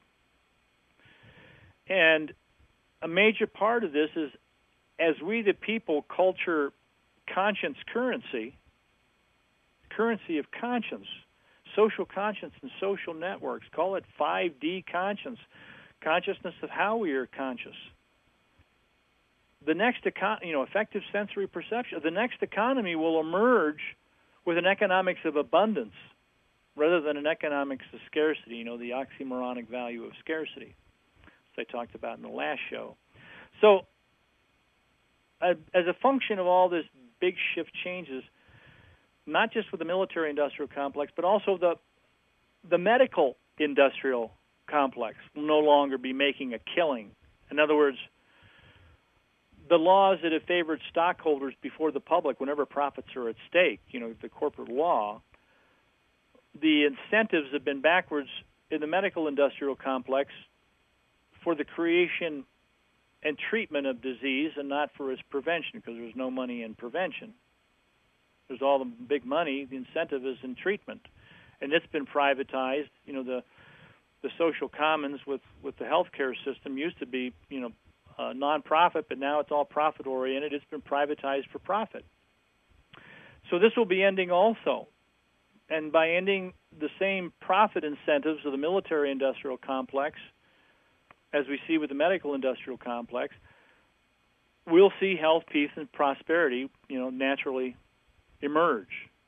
And a major part of this is, as we the people culture conscience currency, currency of conscience, social conscience and social networks, call it five D conscience, consciousness of how we are conscious. The next, econ- you know, effective sensory perception, the next economy will emerge with an economics of abundance rather than an economics of scarcity, you know, the oxymoronic value of scarcity, as I talked about in the last show. So uh, as a function of all this big shift changes, not just with the military-industrial complex, but also the the medical-industrial complex will no longer be making a killing. In other words, the laws that have favored stockholders before the public whenever profits are at stake, you know, the corporate law, the incentives have been backwards in the medical-industrial complex for the creation and treatment of disease and not for its prevention, because there's no money in prevention. There's all the big money. The incentive is in treatment, and it's been privatized. You know, the the social commons with, with the healthcare system used to be, you know, uh, nonprofit, but now it's all profit oriented. It's been privatized for profit. So this will be ending also. And by ending the same profit incentives of the military-industrial complex, as we see with the medical-industrial complex, we'll see health, peace, and prosperity, you know, naturally emerge.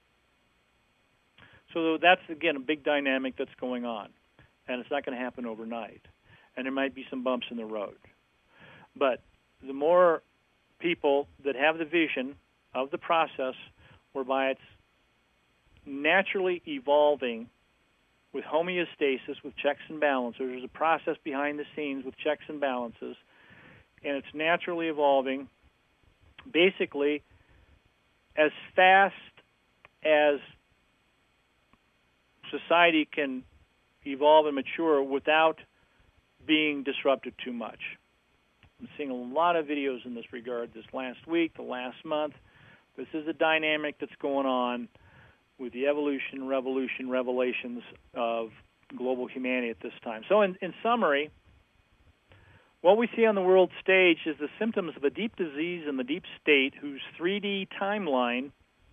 So that's, again, a big dynamic that's going on, and it's not going to happen overnight. And there might be some bumps in the road. But the more people that have the vision of the process whereby it's naturally evolving with homeostasis, with checks and balances, there's a process behind the scenes with checks and balances, and it's naturally evolving basically as fast as society can evolve and mature without being disrupted too much. I'm seeing a lot of videos in this regard this last week, the last month. This is a dynamic that's going on with the evolution, revolution, revelations of global humanity at this time. So in, in summary, what we see on the world stage is the symptoms of a deep disease in the deep state whose three D timeline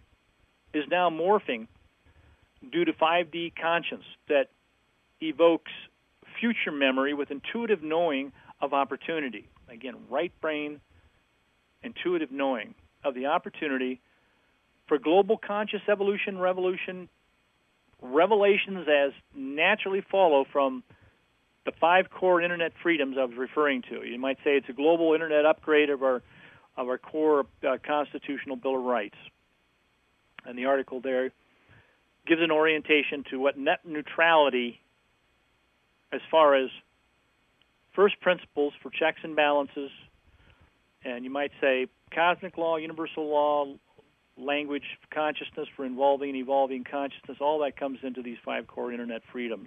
is now morphing due to five D conscience that evokes future memory with intuitive knowing of opportunity. Again, right brain, intuitive knowing of the opportunity for global conscious evolution, revolution, revelations as naturally follow from the five core internet freedoms I was referring to. You might say it's a global internet upgrade of our of our core uh, constitutional Bill of Rights. And the article there gives an orientation to what net neutrality, as far as first principles for checks and balances, and you might say cosmic law, universal law, language, consciousness for involving and evolving consciousness, all that comes into these five core internet freedoms.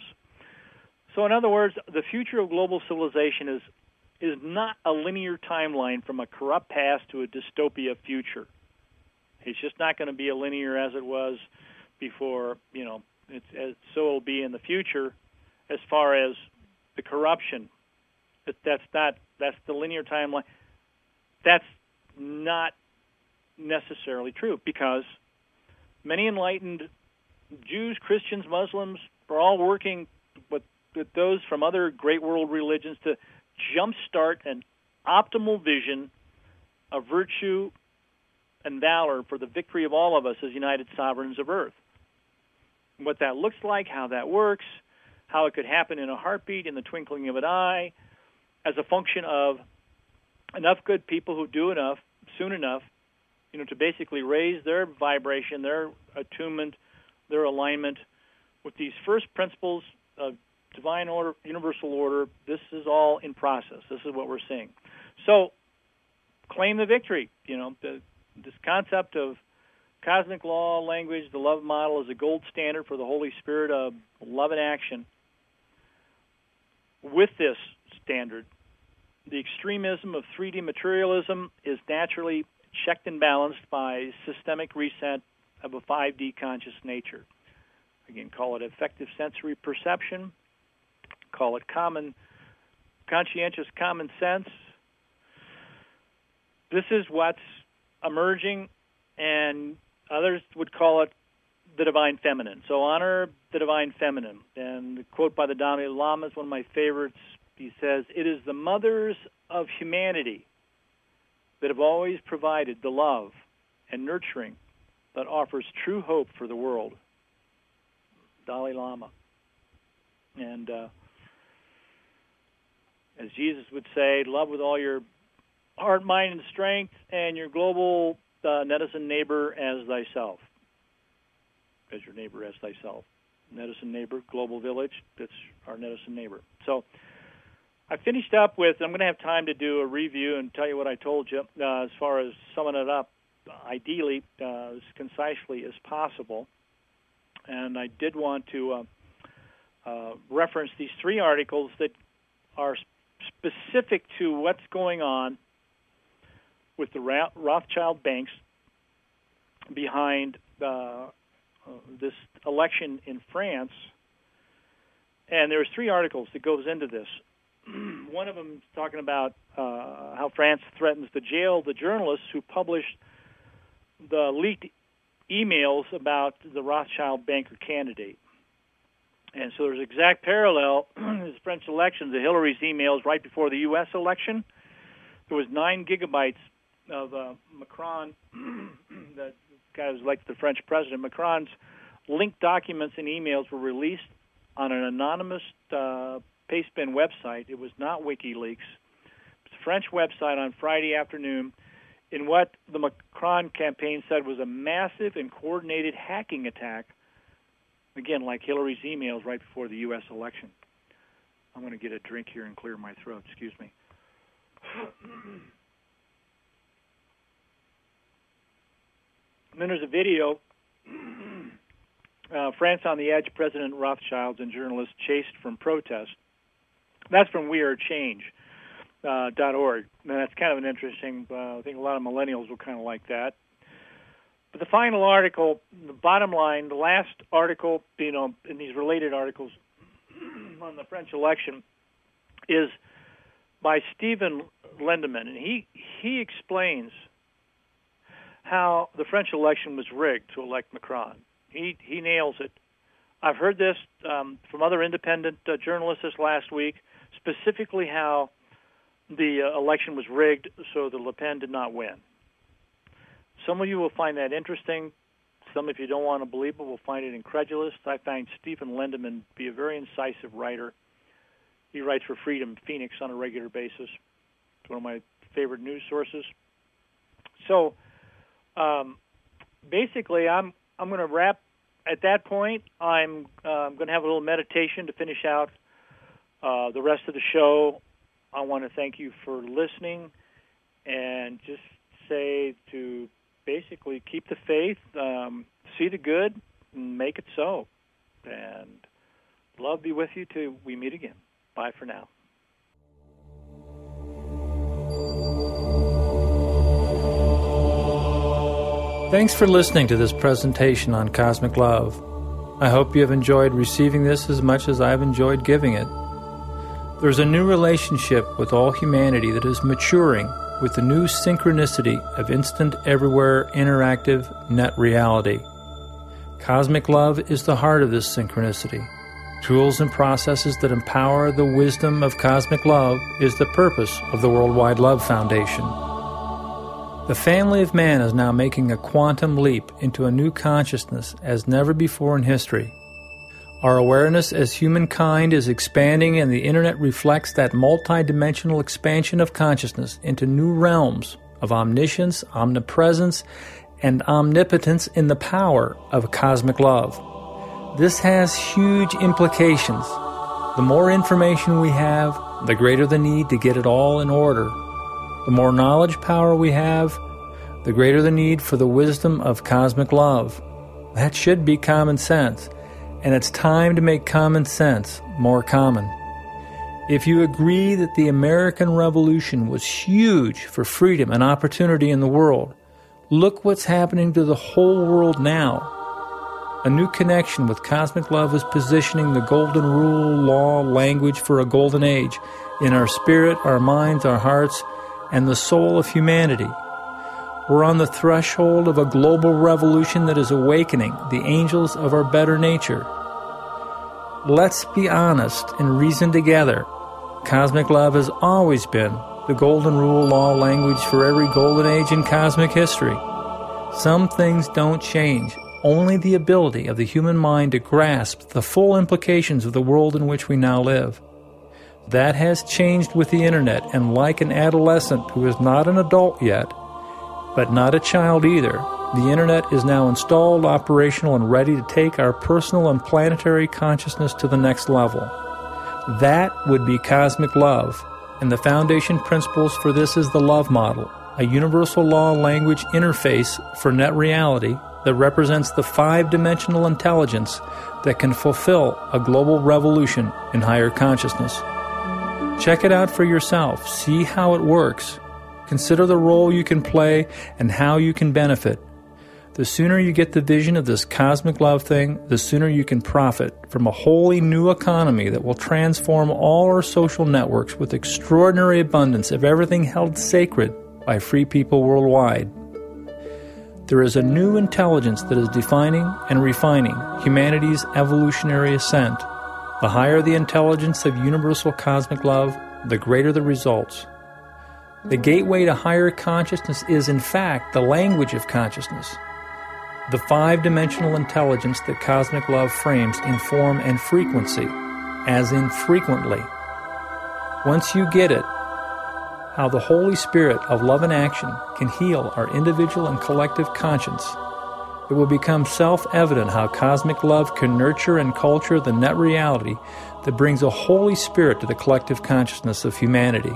So in other words, the future of global civilization is is not a linear timeline from a corrupt past to a dystopia future. It's just not going to be a linear as it was before, you know, it's, as, so it'll be in the future as far as the corruption. That, that's not, that's the linear timeline. That's not necessarily true because many enlightened Jews, Christians, Muslims are all working with, with those from other great world religions to jumpstart an optimal vision of virtue and valor for the victory of all of us as united sovereigns of Earth. What that looks like, how that works, how it could happen in a heartbeat, in the twinkling of an eye, as a function of enough good people who do enough soon enough, you know, to basically raise their vibration, their attunement, their alignment with these first principles of divine order, universal order. This is all in process. This is what we're seeing. So claim the victory. You know, the, this concept of cosmic law, language, the love model is a gold standard for the Holy Spirit of love and action. With this standard, the extremism of three D materialism is naturally checked and balanced by systemic reset of a five D conscious nature. Again, call it effective sensory perception, call it common, conscientious common sense. This is what's emerging, and others would call it the divine feminine. So honor the divine feminine. And the quote by the Dalai Lama is one of my favorites. He says, "It is the mothers of humanity that have always provided the love and nurturing that offers true hope for the world." Dalai Lama. And uh, as Jesus would say, love with all your heart, mind, and strength, and your global uh, netizen neighbor as thyself. As your neighbor as thyself. Netizen neighbor, global village, that's our netizen neighbor. So I finished up with, I'm going to have time to do a review and tell you what I told you uh, as far as summing it up, ideally, uh, as concisely as possible. And I did want to uh, uh, reference these three articles that are specific to what's going on with the Rothschild banks behind uh, uh, this election in France. And there's three articles that goes into this. One of them is talking about uh, how France threatens to jail the journalists who published the leaked emails about the Rothschild banker candidate. And so there's exact parallel in the French election to Hillary's emails right before the U S election. There was nine gigabytes of uh, Macron, that guy was elected the French president. Macron's linked documents and emails were released on an anonymous uh, pastebin website. It was not WikiLeaks. It's a French website on Friday afternoon in what the Macron campaign said was a massive and coordinated hacking attack, again, like Hillary's emails right before the U S election. I'm going to get a drink here and clear my throat. Excuse me. And then there's a video, uh, France on the Edge, President Rothschilds and journalists chased from protest. That's from we are change dot org. Uh, and that's kind of an interesting, uh, I think a lot of millennials will kind of like that. But the final article, the bottom line, the last article, you know, in these related articles on the French election is by Stephen Lindemann, and he, he explains how the French election was rigged to elect Macron. He he nails it. I've heard this um, from other independent uh, journalists this last week, specifically how the uh, election was rigged so that Le Pen did not win. Some of you will find that interesting. Some of you don't want to believe it will find it incredulous. I find Stephen Lindemann to be a very incisive writer. He writes for Freedom Phoenix on a regular basis. It's one of my favorite news sources. So um, basically, I'm I'm going to wrap at that point. I'm uh, I'm going to have a little meditation to finish out uh, the rest of the show. I want to thank you for listening and just say to basically keep the faith, um, see the good, and make it so. And love be with you till we meet again. Bye for now.
Thanks for listening to this presentation on Cosmic Love. I hope you have enjoyed receiving this as much as I've enjoyed giving it. There's a new relationship with all humanity that is maturing with the new synchronicity of instant, everywhere, interactive net reality. Cosmic Love is the heart of this synchronicity. Tools and processes that empower the wisdom of Cosmic Love is the purpose of the Worldwide Love Foundation. The family of man is now making a quantum leap into a new consciousness as never before in history. Our awareness as humankind is expanding, and the Internet reflects that multidimensional expansion of consciousness into new realms of omniscience, omnipresence, and omnipotence in the power of cosmic love. This has huge implications. The more information we have, the greater the need to get it all in order. The more knowledge power we have, the greater the need for the wisdom of cosmic love. That should be common sense, and it's time to make common sense more common. If you agree that the American Revolution was huge for freedom and opportunity in the world, look what's happening to the whole world now. A new connection with cosmic love is positioning the golden rule, law, language for a golden age in our spirit, our minds, our hearts, and the soul of humanity. We're on the threshold of a global revolution that is awakening the angels of our better nature. Let's be honest and reason together. Cosmic love has always been the golden rule, law, language for every golden age in cosmic history. Some things don't change. Only the ability of the human mind to grasp the full implications of the world in which we now live. That has changed with the Internet, and like an adolescent who is not an adult yet, but not a child either, the Internet is now installed, operational, and ready to take our personal and planetary consciousness to the next level. That would be cosmic love, and the foundation principles for this is the love model, a universal law language interface for net reality that represents the five-dimensional intelligence that can fulfill a global revolution in higher consciousness. Check it out for yourself. See how it works. Consider the role you can play and how you can benefit. The sooner you get the vision of this cosmic love thing, the sooner you can profit from a wholly new economy that will transform all our social networks with extraordinary abundance of everything held sacred by free people worldwide. There is a new intelligence that is defining and refining humanity's evolutionary ascent. The higher the intelligence of universal cosmic love, the greater the results. The gateway to higher consciousness is, in fact, the language of consciousness. The five-dimensional intelligence that cosmic love frames in form and frequency, as in frequently. Once you get it, how the Holy Spirit of love and action can heal our individual and collective conscience, it will become self-evident how cosmic love can nurture and culture the net reality that brings a Holy Spirit to the collective consciousness of humanity.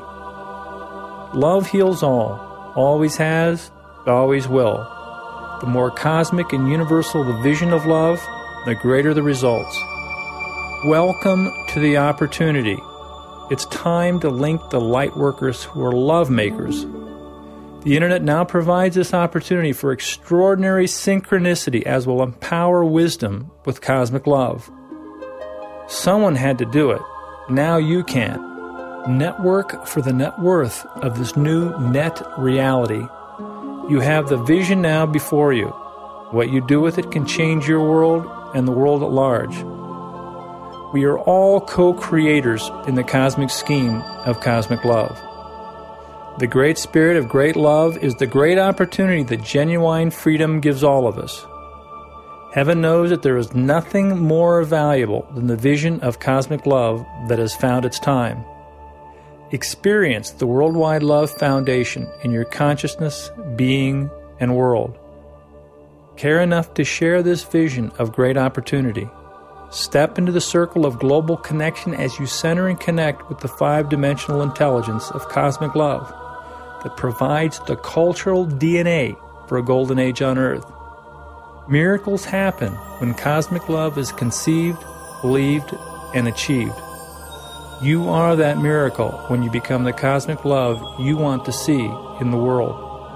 Love heals all, always has, always will. The more cosmic and universal the vision of love, the greater the results. Welcome to the opportunity. It's time to link the light workers who are love makers. The Internet now provides this opportunity for extraordinary synchronicity as will empower wisdom with cosmic love. Someone had to do it. Now you can. Network for the net worth of this new net reality. You have the vision now before you. What you do with it can change your world and the world at large. We are all co-creators in the cosmic scheme of cosmic love. The great spirit of great love is the great opportunity that genuine freedom gives all of us. Heaven knows that there is nothing more valuable than the vision of cosmic love that has found its time. Experience the Worldwide Love Foundation in your consciousness, being, and world. Care enough to share this vision of great opportunity. Step into the circle of global connection as you center and connect with the five-dimensional intelligence of cosmic love that provides the cultural D N A for a golden age on Earth. Miracles happen when cosmic love is conceived, believed, and achieved. You are that miracle when you become the cosmic love you want to see in the world.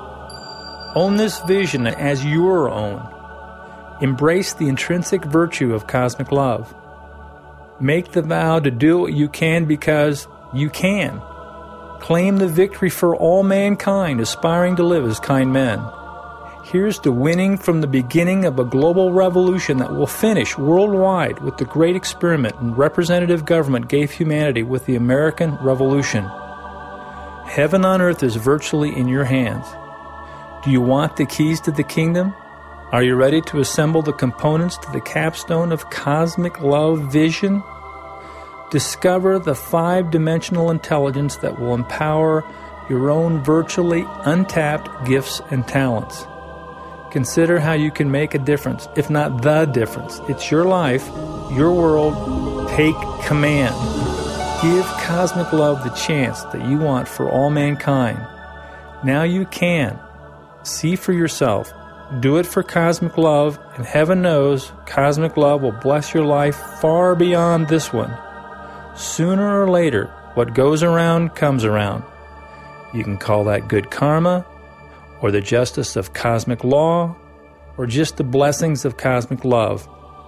Own this vision as your own. Embrace the intrinsic virtue of cosmic love. Make the vow to do what you can because you can. Claim the victory for all mankind aspiring to live as kind men. Here's to winning from the beginning of a global revolution that will finish worldwide with the great experiment and representative government gave humanity with the American Revolution. Heaven on earth is virtually in your hands. Do you want the keys to the kingdom? Are you ready to assemble the components to the capstone of cosmic love vision? Discover the five-dimensional intelligence that will empower your own virtually untapped gifts and talents. Consider how you can make a difference, if not the difference. It's your life, your world. Take command. Give cosmic love the chance that you want for all mankind. Now you can. See for yourself. Do it for cosmic love, and heaven knows cosmic love will bless your life far beyond this one. Sooner or later, what goes around comes around. You can call that good karma, or the justice of cosmic law, or just the blessings of cosmic love.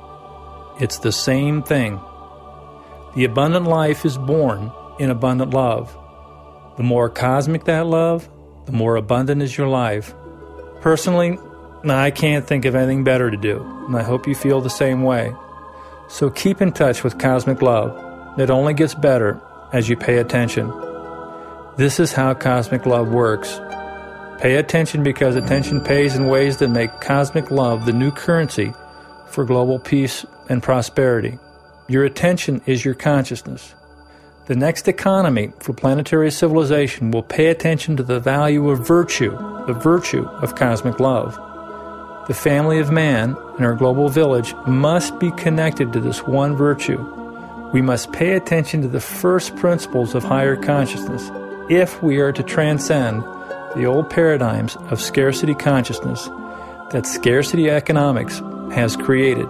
It's the same thing. The abundant life is born in abundant love. The more cosmic that love, the more abundant is your life. Personally, I can't think of anything better to do, and I hope you feel the same way. So keep in touch with cosmic love. It only gets better as you pay attention. This is how cosmic love works. Pay attention because attention pays in ways that make cosmic love the new currency for global peace and prosperity. Your attention is your consciousness. The next economy for planetary civilization will pay attention to the value of virtue, the virtue of cosmic love. The family of man and our global village must be connected to this one virtue. We must pay attention to the first principles of higher consciousness if we are to transcend the old paradigms of scarcity consciousness that scarcity economics has created.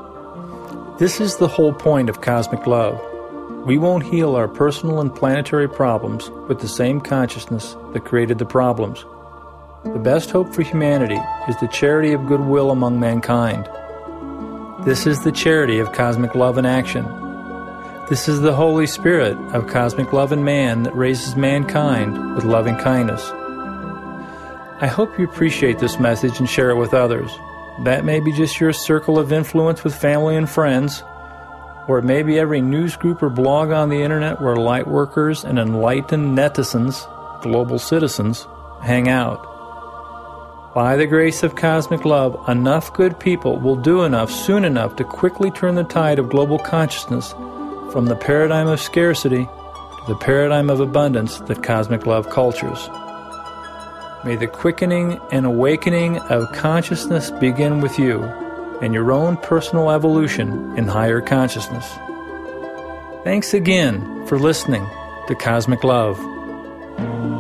This is the whole point of cosmic love. We won't heal our personal and planetary problems with the same consciousness that created the problems. The best hope for humanity is the charity of goodwill among mankind. This is the charity of cosmic love in action. This is the Holy Spirit of cosmic love in man that raises mankind with loving kindness. I hope you appreciate this message and share it with others. That may be just your circle of influence with family and friends, or it may be every news group or blog on the internet where light workers and enlightened netizens, global citizens, hang out. By the grace of cosmic love, enough good people will do enough soon enough to quickly turn the tide of global consciousness from the paradigm of scarcity to the paradigm of abundance that cosmic love cultures. May the quickening and awakening of consciousness begin with you and your own personal evolution in higher consciousness. Thanks again for listening to Cosmic Love.